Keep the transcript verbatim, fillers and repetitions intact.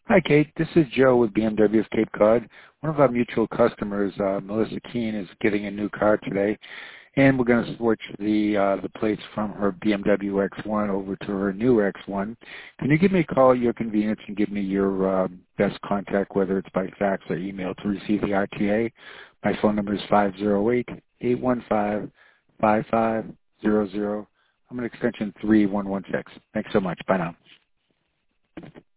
Hi, Kate. This is Joe with B M W of Cape Cod. One of our mutual customers, uh, Melissa Keene, is getting a new car today, and we're going to switch the uh, the plates from her B M W X one over to her new X one. Can you give me a call at your convenience and give me your uh, best contact, whether it's by fax or email, to receive the R T A? My phone number is five zero eight, eight one five, five five zero zero. I'm an extension three one one six. Thanks so much. Bye now.